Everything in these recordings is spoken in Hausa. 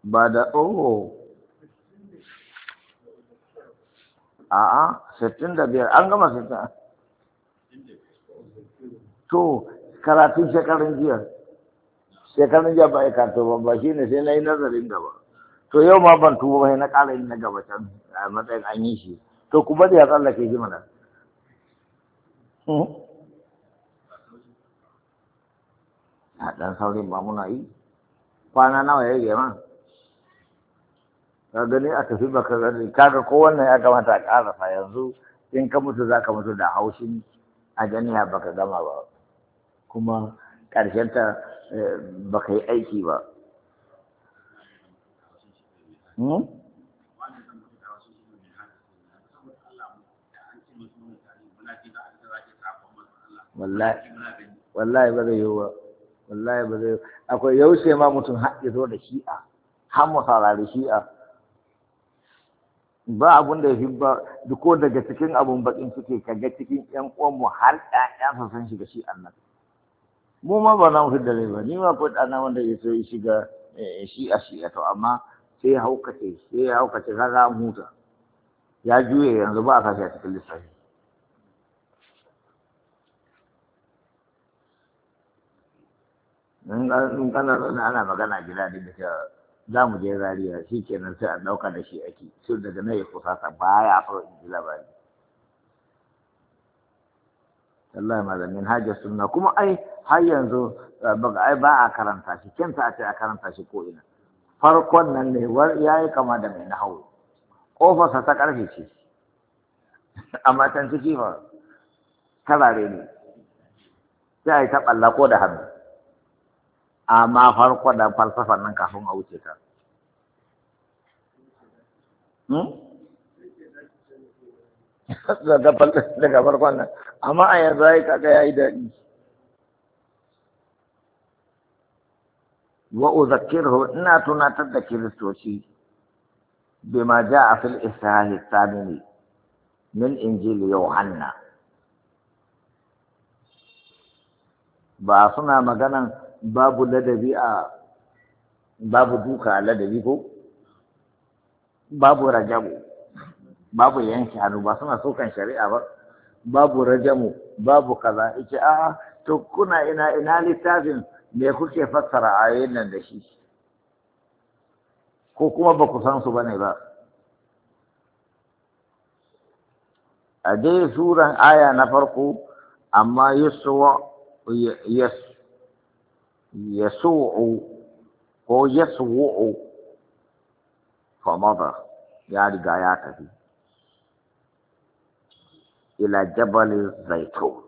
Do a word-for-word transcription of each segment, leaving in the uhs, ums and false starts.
ba da oh a'a sittin da biyar an gama sittin. To karatun shekarun jiya shekarun jiya ba a karto ba ba shi ne sai na yi nazarin gaba to yau ma ban tuba ba na ƙara yin na gaba can a matsayin an yi shi to ku bari ya tsallake shi mana a ɗan saurin ba muna yi kwana nawa ya yi ma ka gani a tafi ba ka gani kaga ko wannan ya kamata a ƙarasa yanzu in ka mutu za ka mutu da haushin a janiya ba ka gama ba kuma ƙarshenta ba ka yi aiki ba. Wallahi ba zai yi ba, wallahi ba zai yi. Akwai yaushe ma mutum haɗe zo da shi'a, har mu saurari shi'a. Ba abun da ya fi ba, ko daga cikin abun bakin suke kaga cikin ƴan uwanmu har ƴaƴa san shiga shi'an nan. Mu ma ba na mu fidda rai ba, ni ma ko ɗana wanda ya so ya shiga shi'a shi'a to amma sai ya haukace, sai ya haukace kaga an huta. Ya juye yanzu ba a sashi a cikin lissafi. In kana zaune ana magana gida da cewa za mu je Zariya shi kenan sai a ɗauka da shi ake sai daga nan ya kusata baya so in ji labari. Allah malamin hajjar sunna kuma ai har yanzu ai ba a karanta shi kenta a ce a karanta shi ko ina farkon nan ne ya yi kama da mai nahawu ƙofarsa ta ƙarfe ce amma can ciki fa karare ne sai a yi ta ɓalla ko da hannu amma farko da falsafar nan kafin a wuce ta. Daga farkon nan, amma a yanzu ya kaga ya yi daɗi. Wa uzakirhu ina tunatar da kiristoci bima ja'a fil isahi thamini min injili Yohanna. Ba suna maganan babu ladabi a babu duka a ladabi ko babu rajamu babu yanke hannu ba suna sokan shari'a ba babu rajamu babu kaza yace a to kuna ina ina littafin me kuke fassara ayoyin nan da shi ko kuma ba ku san su bane ba a dai suran aya na farko amma yuswa yas yasu'u ko yasu'u famada ya riga ya tafi ila jabal zaitun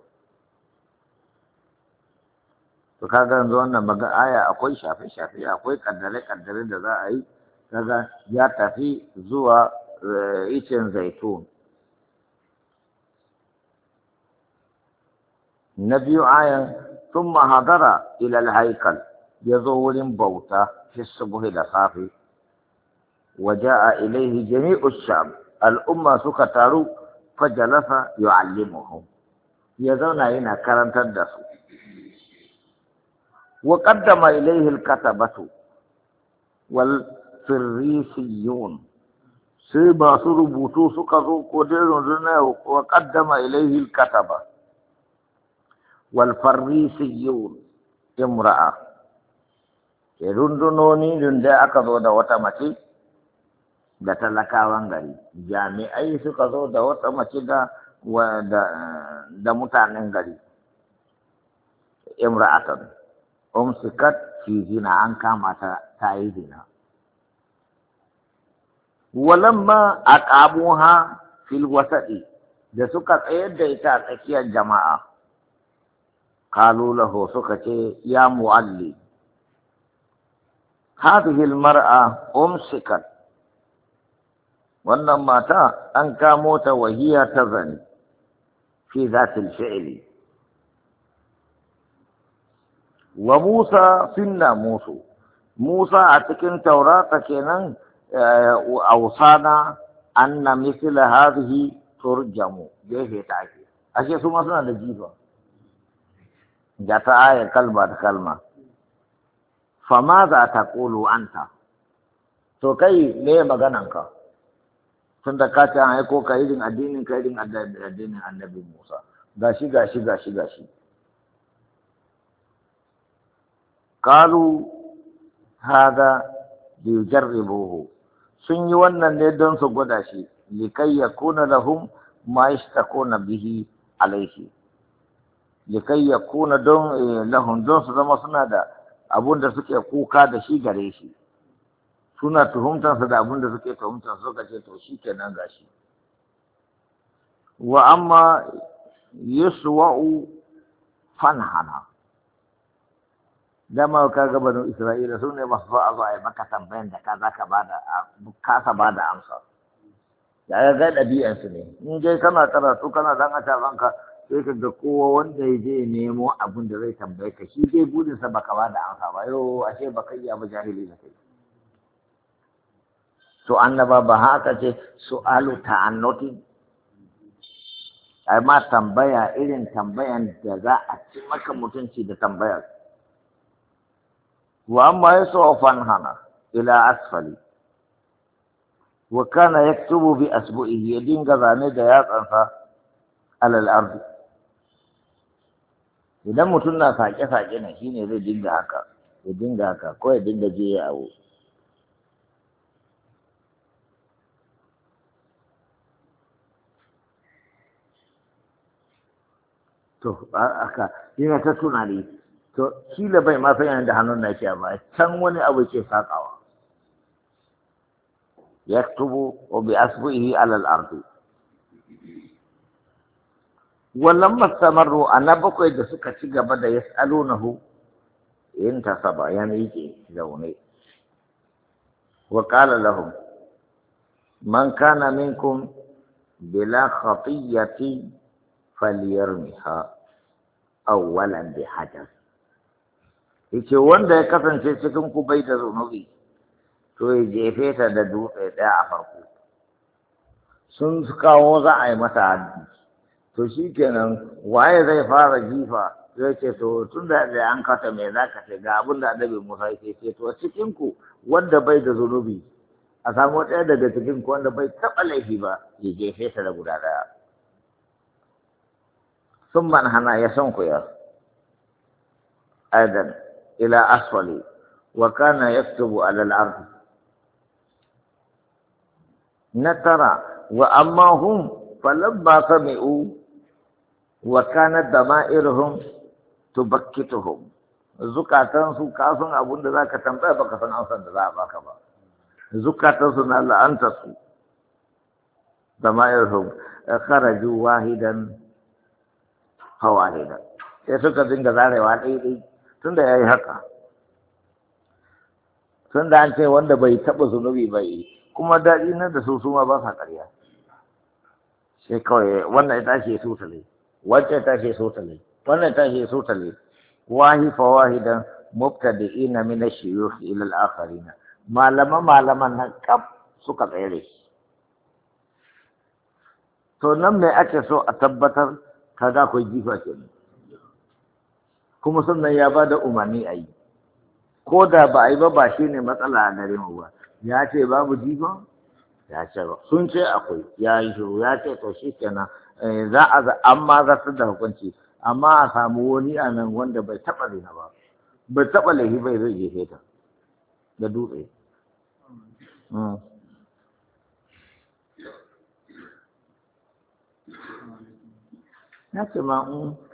to kaga yanzu wannan maga aya akwai shafe shafe akwai kaddare kaddare da za a yi kaga ya tafi zuwa icen zaitun na biyu ayan ثم حضر إلى الهيكل يزور بوتا في الصبح لصافي وجاء إليه جميع الشعب الأمة سكتارو فجلس يعلمهم يزون هنا كرم تدسوا وقدم إليه الكتبة والفريسيون سيبا سربوتو سكزو قدرون وقدم إليه الكتبة والفريسيون امرأة rundunoni da aka zo da wata mace da talakawan gari jami'ai suka zo da wata mace da da mutanen gari imra'atan umsikat fi zina an kama ta ta yi zina walamma aqamuha fil wasati da suka tsayar da ita a tsakiyar jama'a قالوا له سكتي يا معلم هذه المرأة أمسكت وإنما تا أن كاموت وهي تزني في ذات الفعل وموسى في الناموس موسى أتكن توراة كنن أوصانا أن مثل هذه ترجم جيه تعجي أشياء ثم سنة لجيبا جاءت آية كلمة كلمة فماذا تقول أنت to kai me magananka tun da ka ce an aiko ka irin addinin ka irin addinin annabi Musa gashi gashi gashi gashi qalu hada liyujarribuhu sun yi wannan ne don su gwada shi likai yakuna lahum ma yashtakuna bihi alaihi likai yakuna don lahum don su zama suna da abun da suke kuka da shi gare shi suna tuhumtansa da abin da suke tuhumtansa suka ce to shi kenan gashi wa amma yuswa'u fanhana dama ka ga banu Isra'ila su ne masu so a zo a yi maka tambayan da ka za ka ba da kasa ba da amsa ya ga ɗabi'ansu ne in dai kana karatu kana dan a tabanka sai ka ga kowa wanda ya je nemo abin da zai tambaye ka shi dai burinsa baka ba da amsa ba yau ashe baka iya ba jahili da kai su annaba ba haka ce su'alu ta'annuti ai ma tambaya irin tambayan da za a ci maka mutunci da tambayar wa amma yasu fanhana ila asfali wa kana yaktubu bi asbu'ihi ya dinga zane da yatsansa alal ardi idan mutum na sake-sake ne shine zai dinga haka ya dinga haka ko ya dinga je ya awo to aka yana ta tunani to kila bai ma san yanda hannun na ke ba can wani abu ke sakawa yaktubu wa bi asbu'ihi ala al-ard wallan mastamarru ana bakwai da suka ci gaba da yasalunahu in tasaba ya miƙe zaune wa qala lahum man kana minkum bila khatiyati falyarmiha awwalan bi hajar yace wanda ya kasance cikin ku bai da zunubi to ya jefe ta da dutse ɗaya a farko sun kawo za a yi mata haddi to shi kenan waye zai fara jifa zai ce to tun da an kata mai za ka ce ga abin da annabi Musa yake ce to cikin ku wanda bai da zunubi a samu ɗaya daga cikin ku wanda bai taɓa laifi ba ya jefe ta da guda ɗaya sun man hana ya son ku ya aidan ila asfali wa kana yaktubu ala al-ard natara wa amma hum falamma sami'u wa kanat dama'iruhum tubakkituhum zukatan su kasan abun da zaka tambaya baka san amsar da za a baka ba zukatan su na la'anta su dama'iruhum kharaju wahidan hawahida sai suka dinga zarewa daidai tunda yayi haka tunda an ce wanda bai taba zunubi bai kuma daɗi na da su suma ba sa ƙarya sai kawai wannan ita ce su tale wacce ta ce su tale wannan ta ce su tale wahi fa wahidan mubtadi'ina min ash-shuyukh ila al-akharin malama malaman nan kaf suka tsere to nan me ake so a tabbatar kaga akwai jifa kenan kuma sannan ya bada umarni a yi ko da ba a yi ba ba shi ne matsala a gare mu ba ya ce babu jifa ya ce ba sun ce akwai ya yi shiru ya ce to shi kenan za a za amma zartar da hukunci amma a samu wani a nan wanda bai taɓa zina ba bai taɓa laifi bai zai jefe ta da dutse na ce ma